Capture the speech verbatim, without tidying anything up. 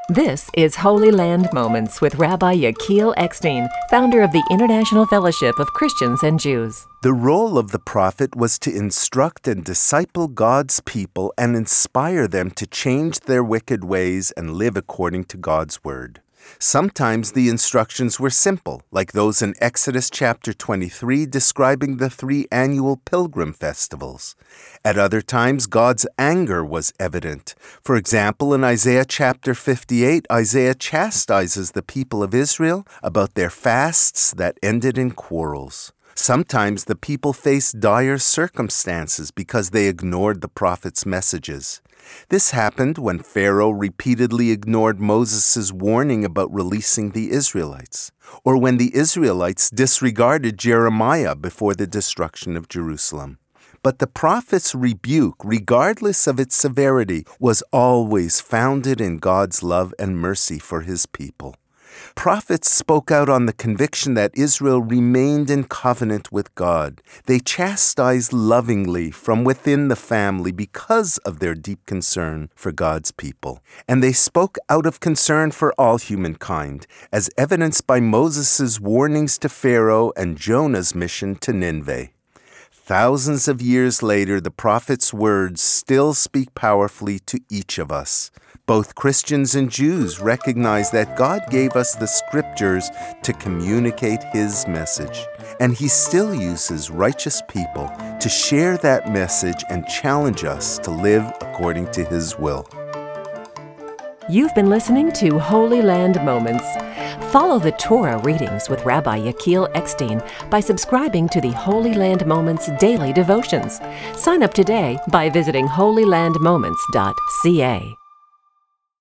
This is Holy Land Moments with Rabbi Yechiel Eckstein, founder of the International Fellowship of Christians and Jews. The role of the prophet was to instruct and disciple God's people and inspire them to change their wicked ways and live according to God's word. Sometimes the instructions were simple, like those in Exodus chapter twenty-three describing the three annual pilgrim festivals. At other times, God's anger was evident. For example, in Isaiah chapter fifty-eight, Isaiah chastises the people of Israel about their fasts that ended in quarrels. Sometimes the people faced dire circumstances because they ignored the prophet's messages. This happened when Pharaoh repeatedly ignored Moses' warning about releasing the Israelites, or when the Israelites disregarded Jeremiah before the destruction of Jerusalem. But the prophet's rebuke, regardless of its severity, was always founded in God's love and mercy for his people. Prophets spoke out on the conviction that Israel remained in covenant with God. They chastised lovingly from within the family because of their deep concern for God's people. And they spoke out of concern for all humankind, as evidenced by Moses' warnings to Pharaoh and Jonah's mission to Nineveh. Thousands of years later, the prophet's words still speak powerfully to each of us. Both Christians and Jews recognize that God gave us the scriptures to communicate his message, and he still uses righteous people to share that message and challenge us to live according to his will. You've been listening to Holy Land Moments. Follow the Torah readings with Rabbi Yechiel Eckstein by subscribing to the Holy Land Moments daily devotions. Sign up today by visiting holy land moments dot c a.